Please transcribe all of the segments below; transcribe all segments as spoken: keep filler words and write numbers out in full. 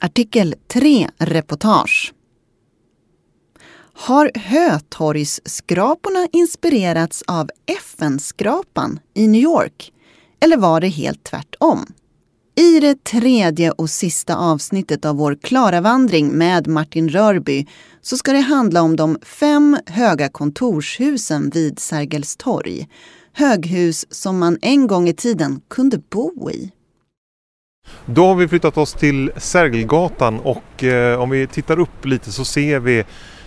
Artikel tre reportage. Har Hötorgsskraporna inspirerats av F N-skrapan i New York? Eller var det helt tvärtom? I det tredje och sista avsnittet av vår Klara-vandring med Martin Rörby så ska det handla om de fem höga kontorshusen vid Sergels torg. Höghus som man en gång i tiden kunde bo i. Då har vi flyttat oss till Sergelgatan och eh, om vi tittar upp lite så ser vi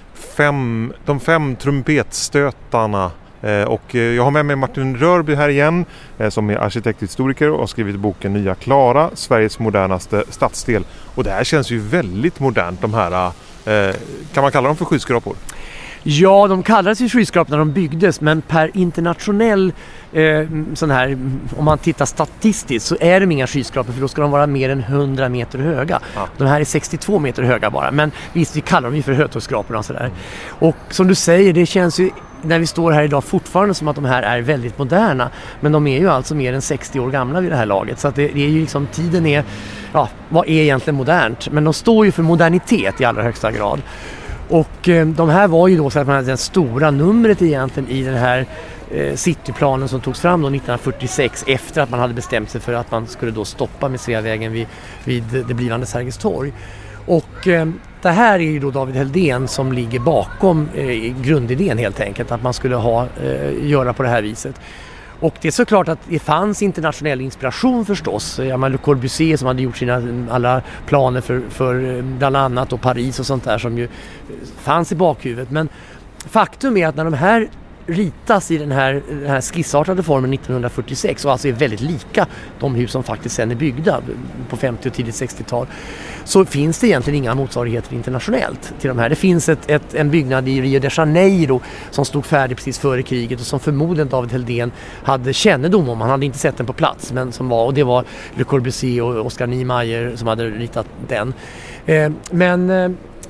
fem, de fem trumpetstötarna. Eh, och eh, jag har med mig Martin Rörby här igen eh, som är arkitekthistoriker och har skrivit boken Nya Klara, Sveriges modernaste stadsdel. Och det här känns ju väldigt modernt, de här, eh, kan man kalla dem för skyskrapor? Ja, de kallades ju skyskrapor när de byggdes, men per internationell eh, sån här, om man tittar statistiskt så är de inga skyskrapor, för då ska de vara mer än hundra meter höga. Ja. De här är sextiotvå meter höga bara, men visst, vi kallar dem ju för Hötorgsskraporna och sådär. Och som du säger, det känns ju när vi står här idag fortfarande som att de här är väldigt moderna, men de är ju alltså mer än sextio år gamla vid det här laget, så att det, det är ju liksom, tiden är, ja, vad är egentligen modernt? Men de står ju för modernitet i allra högsta grad. Och eh, de här var ju då så att man hade den stora numret egentligen i den här eh, cityplanen som togs fram då nittonhundrafyrtiosex, efter att man hade bestämt sig för att man skulle då stoppa med Sveavägen vid, vid det blivande Sergels torg. Och eh, det här är ju då David Heldén som ligger bakom eh, grundidén helt enkelt, att man skulle ha, eh, göra på det här viset. Och det är såklart att det fanns internationell inspiration förstås. Ja, man Le Corbusier som hade gjort sina alla planer för, för bland annat och Paris och sånt där som ju fanns i bakhuvudet. Men faktum är att när de här ritas i den här, den här skissartade formen nittonhundrafyrtiosex och alltså är väldigt lika de hus som faktiskt sen är byggda på femtio- och tidigt sextiotal, så finns det egentligen inga motsvarigheter internationellt till de här. Det finns ett, ett, en byggnad i Rio de Janeiro som stod färdig precis före kriget och som förmodligen David Heldén hade kännedom om. Han hade inte sett den på plats, men som var, och det var Le Corbusier och Oscar Niemeyer som hade ritat den. Eh, men eh,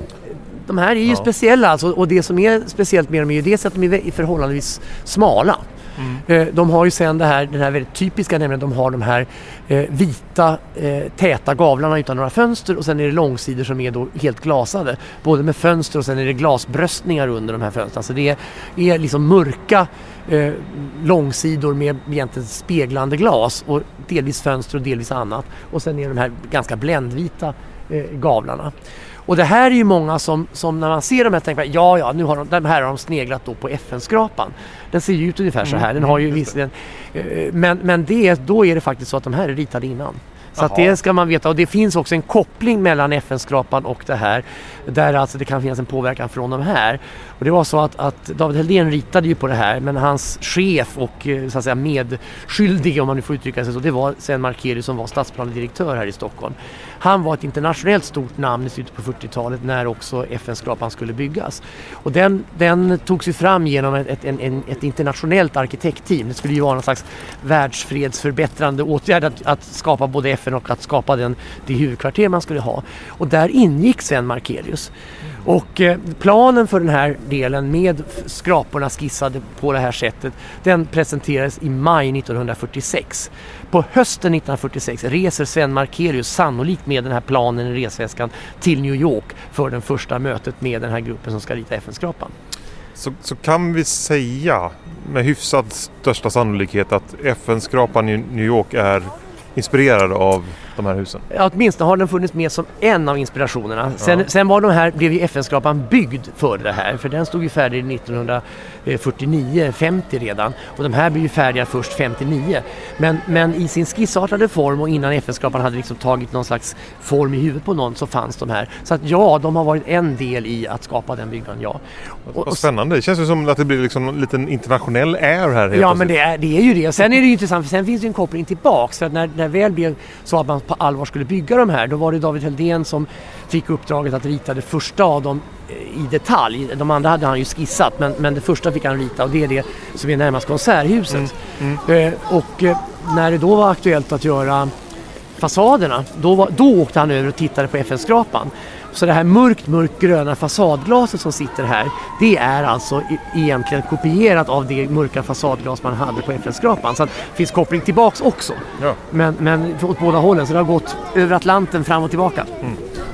de här är ju ja. speciella alltså, och det som är speciellt med dem är ju det att de är förhållandevis smala. Mm. De har ju sen det här, den här väldigt typiska, nämligen de har de här eh, vita eh, täta gavlarna utan några fönster, och sen är det långsidor som är då helt glasade, både med fönster och sen är det glasbröstningar under de här fönstren. Så det är, är liksom mörka eh, långsidor med egentligen speglande glas och delvis fönster och delvis annat, och sen är de här ganska bländvita eh, gavlarna. Och det här är ju många som, som när man ser de här tänker, ja ja, nu har de, de här har de sneglat då på F N-skrapan. Den ser ju ut ungefär så här, den har ju visserligen, men, men det, då är det faktiskt så att de här är ritade innan. Så att det ska man veta, och det finns också en koppling mellan F N-skrapan och det här, där alltså det kan finnas en påverkan från de här. Och det var så att, att David Heldén ritade ju på det här, men hans chef och så att säga medskyldige, om man nu får uttrycka sig så, det var Sven Markelius som var stadsplanedirektör här i Stockholm. Han var ett internationellt stort namn i slutet på fyrtiotalet när också F N-skrapan skulle byggas. Och den, den togs ju fram genom ett, ett, en, ett internationellt arkitektteam. Det skulle ju vara någon slags världsfredsförbättrande åtgärd att, att skapa både F N och att skapa den, det huvudkvarter man skulle ha. Och där ingick Sven Markelius. Och eh, planen för den här delen med skraporna skissade på det här sättet, den presenterades i maj nittonhundrafyrtiosex. På hösten nittonhundrafyrtiosex reser Sven Markelius sannolikt med den här planen i resväskan till New York för den första mötet med den här gruppen som ska rita F N-skrapan. Så, så kan vi säga med hyfsad största sannolikhet att F N-skrapan i New York är inspirerad av de här husen? Ja, åtminstone har den funnits med som en av inspirationerna. Sen, ja. sen var de här, blev ju F N-skrapan byggd för det här, för den stod ju färdig nittonhundrafyrtionio femtio redan, och de här blev ju färdiga först femtionio. Men, men i sin skissartade form och innan F N-skrapan hade liksom tagit någon slags form i huvudet på någon, så fanns de här. Så att ja, de har varit en del i att skapa den byggnaden, ja. Och, och spännande, det känns ju som att det blir liksom en liten internationell air här. Helt ja, men det är, det är ju det. Sen är det ju intressant, för sen finns det ju en koppling tillbaks, för att när, när väl blev så att man på allvar skulle bygga de här, då var det David Heldén som fick uppdraget att rita det första av dem i detalj. De andra hade han ju skissat, men, men det första fick han rita, och det är det som är närmast konserthuset. Mm. Mm. Eh, och eh, när det då var aktuellt att göra fasaderna, då, var, då åkte han över och tittade på F N-skrapan. Så det här mörkt, mörkt gröna fasadglaset som sitter här, det är alltså egentligen kopierat av det mörka fasadglas man hade på F N-skrapan. Så det finns koppling tillbaks också. Ja. Men, men åt båda hållen, så det har gått över Atlanten fram och tillbaka. Mm.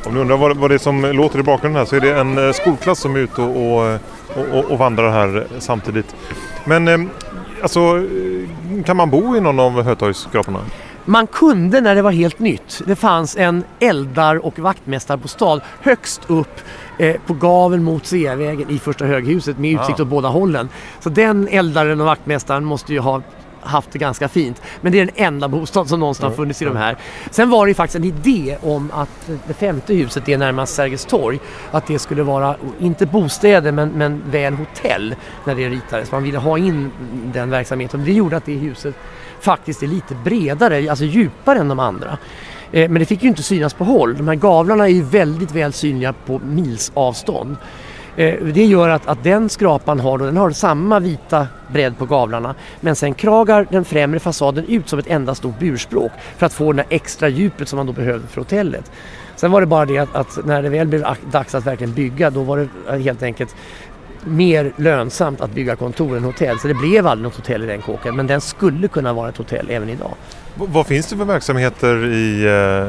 Om du undrar vad, vad det är som låter i bakgrunden här, så är det en skolklass som är ute och, och, och, och vandrar här samtidigt. Men alltså, kan man bo i någon av Hötorgsskraporna? Man kunde när det var helt nytt. Det fanns en eldar- och vaktmästarbostad högst upp eh, på gaveln mot Sveavägen i första höghuset med utsikt ah. åt båda hållen. Så den eldaren och vaktmästaren måste ju ha haft det ganska fint. Men det är den enda bostad som någonsin har funnits i de här. Sen var det ju faktiskt en idé om att det femte huset, det är närmast Sergels torg, att det skulle vara inte bostäder men, men väl hotell när det ritades. Man ville ha in den verksamheten. Det gjorde att det huset faktiskt är lite bredare, alltså djupare än de andra. Men det fick ju inte synas på håll. De här gavlarna är ju väldigt väl synliga på mils avstånd. Det gör att, att den skrapan har, den har samma vita bredd på gavlarna, men sen kragar den främre fasaden ut som ett enda stort burspråk för att få det extra djupet som man då behövde för hotellet. Sen var det bara det att, att när det väl blev dags att verkligen bygga, då var det helt enkelt mer lönsamt att bygga kontor än hotell. Så det blev aldrig något hotell i den kåken, men den skulle kunna vara ett hotell även idag. V- vad finns det för verksamheter i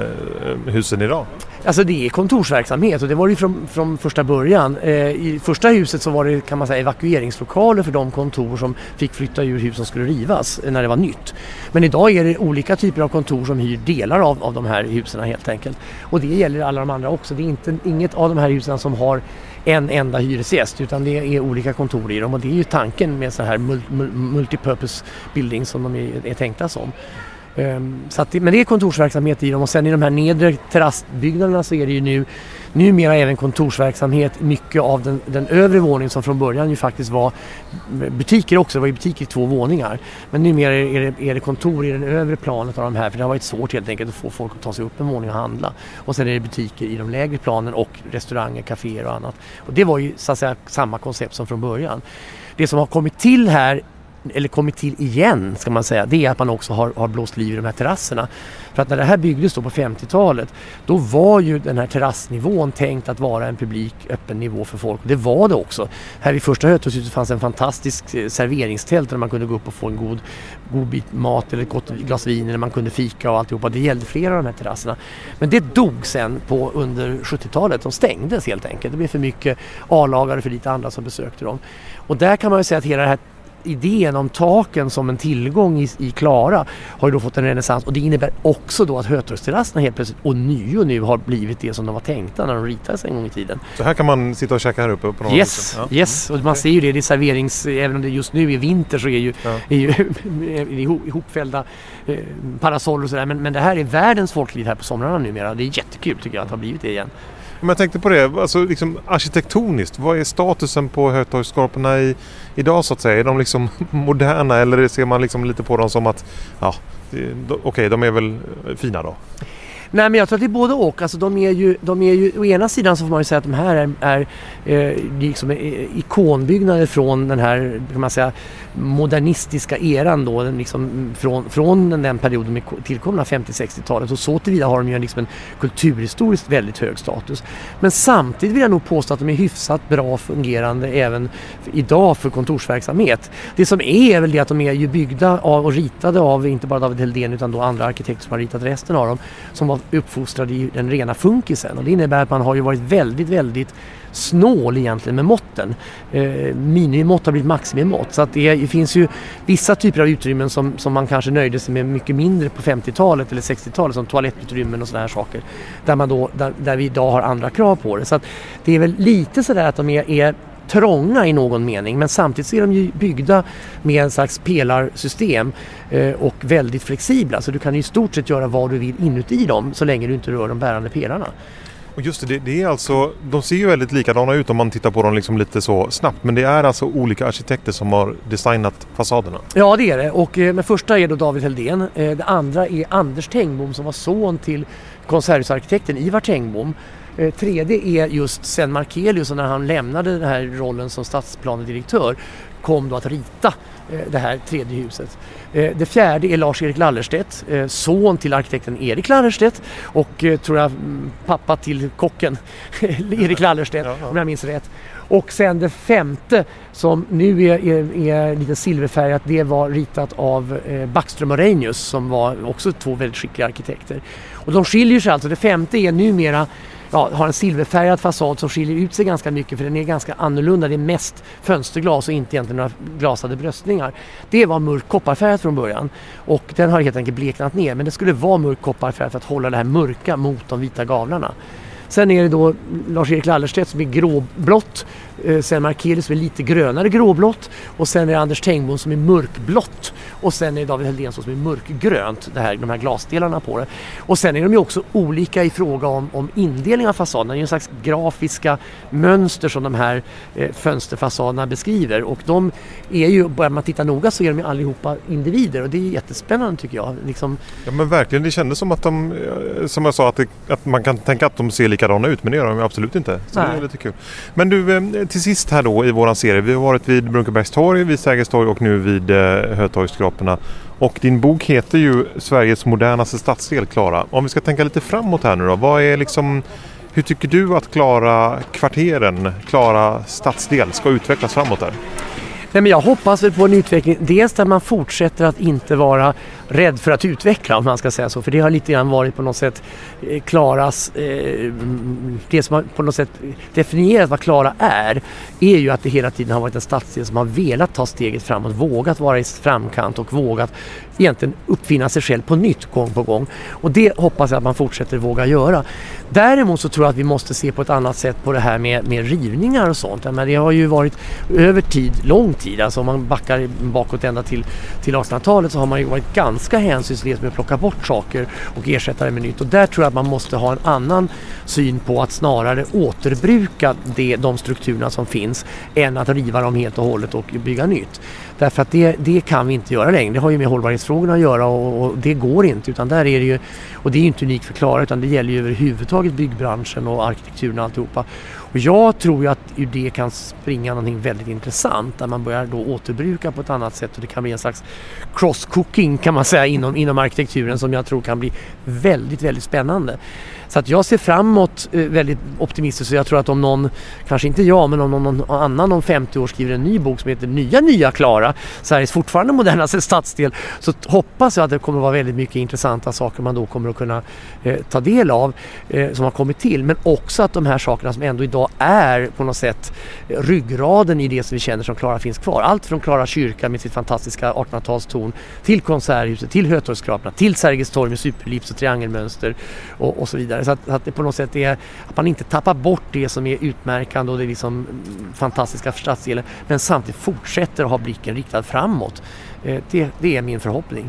eh, husen idag? Alltså det är kontorsverksamhet och det var det från, från första början. Eh, I första huset så var det, kan man säga, evakueringslokaler för de kontor som fick flytta ur hus som skulle rivas eh, när det var nytt. Men idag är det olika typer av kontor som hyr delar av, av de här husen helt enkelt. Och det gäller alla de andra också. Det är inte, inget av de här husen som har en enda hyresgäst, utan det är olika kontor i dem. Och det är ju tanken med så här mul- multipurpose building som de är, är tänkta som. Um, så att det, men det är kontorsverksamhet i dem, och sen i de här nedre terrassbyggnaderna så är det ju nu numera även kontorsverksamhet, mycket av den, den övre våningen som från början ju faktiskt var butiker också, det var ju butiker i två våningar, men numera är det, är det kontor i den övre planet av de här, för det har varit svårt helt enkelt att få folk att ta sig upp en våning och handla, och sen är det butiker i de lägre planen och restauranger, kaféer och annat, och det var ju så att säga samma koncept som från början. Det som har kommit till här, eller kommit till igen ska man säga, det är att man också har, har blåst liv i de här terrasserna. För att när det här byggdes då på femtiotalet, då var ju den här terrassnivån tänkt att vara en publik öppen nivå för folk. Det var det också. Här vid första Hötorgshuset fanns en fantastisk serveringstält där man kunde gå upp och få en god, god bit mat eller ett gott glas vin, eller man kunde fika och alltihopa. Det gällde flera av de här terrasserna. Men det dog sen på under sjuttiotalet. De stängdes helt enkelt. Det blev för mycket A-lagare, för lite andra som besökte dem. Och där kan man ju säga att hela det här idén om taken som en tillgång i, i Klara har ju då fått en renässans, och det innebär också då att Hötorgsterrasserna helt plötsligt och nyo nu har blivit det som de var tänkta när de ritades en gång i tiden. Så här kan man sitta och käka här uppe på någon Yes, ja. yes. Och man ser ju det, det är serverings, även om det just nu är vinter så är ju, ja. är ju är ihop, ihopfällda eh, parasoller och sådär, men, men det här är världens folkliv här på somrarna numera. Det är jättekul tycker jag att ha blivit det igen. Men jag tänkte på det, alltså liksom arkitektoniskt, vad är statusen på Hötorgsskraporna i, idag så att säga? Är de liksom moderna, eller ser man liksom lite på dem som att, ja, okej, okay, de är väl fina då? Nej, men jag tror att det är både och. Alltså, de är ju, de är ju, å ena sidan så får man ju säga att de här är, är eh, liksom ikonbyggnader från den här, kan man säga, modernistiska eran då, den liksom från, från den perioden med tillkomna femtio-sextiotalet, och så tillvida har de ju liksom en kulturhistoriskt väldigt hög status. Men samtidigt vill jag nog påstå att de är hyfsat bra fungerande även idag för kontorsverksamhet. Det som är, är väl det att de är ju byggda av och ritade av inte bara David Heldén utan då andra arkitekter som har ritat resten av dem, som var uppfostrade i den rena funkisen, och det innebär att man har ju varit väldigt, väldigt snål egentligen med måtten. Eh, minimimått har blivit maximimått, så att det, det finns ju vissa typer av utrymmen som, som man kanske nöjde sig med mycket mindre på femtiotalet eller sextiotalet, som toalettutrymmen och sådana här saker, där, man då, där, där vi idag har andra krav på det. Så att det är väl lite sådär att de är, är trånga i någon mening, men samtidigt så är de ju byggda med en slags pelarsystem eh, och väldigt flexibla, så du kan i stort sett göra vad du vill inuti dem så länge du inte rör de bärande pelarna. Och just det, det är alltså, de ser ju väldigt likadana ut om man tittar på dem liksom lite så snabbt, men det är alltså olika arkitekter som har designat fasaderna. Ja, det är det, och eh, men första är då David Heldén, eh, det andra är Anders Tengbom som var son till konserthusarkitekten Ivar Tengbom. Eh, tredje är just Sven Markelius, och när han lämnade den här rollen som stadsplanedirektör kom då att rita eh, det här tredje huset. Eh, det fjärde är Lars-Erik Lallerstedt, eh, son till arkitekten Erik Lallerstedt och eh, tror jag pappa till kocken Erik Lallerstedt, ja, ja. om jag minns rätt. Och sen det femte som nu är, är, är lite silverfärgat, det var ritat av eh, Backström och Reinius som var också två väldigt skickliga arkitekter. Och de skiljer sig alltså, det femte är numera ja, har en silverfärgad fasad som skiljer ut sig ganska mycket, för den är ganska annorlunda. Det är mest fönsterglas och inte egentligen några glasade bröstningar. Det var mörk kopparfärgat från början och den har helt enkelt bleknat ner, men det skulle vara mörk kopparfärgat för att hålla det här mörka mot de vita gavlarna. Sen är det då Lars-Erik Lallerstedt som är gråblått, eh, sen Markelius som är lite grönare gråblått och sen är det Anders Tengbom som är mörkblått och sen är det David Heldén som är mörkgrönt, det här, de här glasdelarna på det. Och sen är de ju också olika i fråga om, om indelning av fasaderna. Det är en slags grafiska mönster som de här eh, fönsterfasaderna beskriver, och de är ju, börjar man titta noga så är de ju allihopa individer, och det är jättespännande tycker jag. Liksom... Ja men verkligen, det kändes som att de, som jag sa, att, det, att man kan tänka att de ser likadana ut, men det gör de absolut inte. Så Nej. Det är lite kul. Men du, till sist här då i våran serie, vi har varit vid Brunkebergs torg, vid Sergels torg och nu vid eh, Hötorgsskraporna. Och din bok heter ju Sveriges modernaste stadsdel, Klara. Om vi ska tänka lite framåt här nu då, vad är liksom, hur tycker du att Klara kvarteren, Klara stadsdel ska utvecklas framåt där? Nej, men jag hoppas väl på en utveckling, dels där man fortsätter att inte vara rädd för att utveckla, om man ska säga så, för det har lite grann varit på något sätt eh, Klaras, eh, det som har på något sätt definierat vad Klara är, är ju att det hela tiden har varit en stadsdel som har velat ta steget framåt, vågat vara i framkant och vågat egentligen uppfinna sig själv på nytt gång på gång, och det hoppas jag att man fortsätter våga göra. Däremot så tror jag att vi måste se på ett annat sätt på det här med, med rivningar och sånt. Men det har ju varit över tid, lång tid, alltså om man backar bakåt ända till, till artonhundratalet så har man ju varit ganska hänsynslös med att plocka bort saker och ersätta det med nytt. Och där tror jag att man måste ha en annan syn på att snarare återbruka det, de strukturerna som finns än att riva dem helt och hållet och bygga nytt. Därför att det, det kan vi inte göra längre. Det har ju med hållbarhetsfrågorna att göra och, och det går inte. Utan där är det ju, och det är ju inte unikt för Klara, utan det gäller ju överhuvudtaget byggbranschen och arkitekturen och alltihopa. Och jag tror ju att ur det kan springa någonting väldigt intressant där man börjar då återbruka på ett annat sätt, och det kan bli en slags cross-cooking kan man säga inom, inom arkitekturen som jag tror kan bli väldigt, väldigt spännande. Så att jag ser framåt eh, väldigt optimistiskt, så jag tror att om någon, kanske inte jag, men om någon, någon annan om femtio år skriver en ny bok som heter Nya Nya Klara, Sveriges fortfarande modernaste stadsdel, så hoppas jag att det kommer att vara väldigt mycket intressanta saker man då kommer att kunna eh, ta del av eh, som har kommit till, men också att de här sakerna som ändå idag är på något sätt eh, ryggraden i det som vi känner som Klara finns kvar. Allt från Klara kyrka med sitt fantastiska artonhundratalstorn till Konserthuset, till Hötorgsskraporna, till Sergels torg med superlips och triangelmönster och, och så vidare. Så att, att det på något sätt är att man inte tappar bort det som är utmärkande och det är liksom fantastiska för stadsdelen, men samtidigt fortsätter att ha blicken riktad framåt. Det, det är min förhoppning.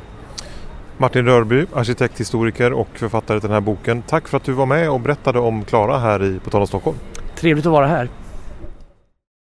Martin Rörby, arkitekt, historiker och författare till den här boken. Tack för att du var med och berättade om Klara här i På tal om Stockholm. Trevligt att vara här.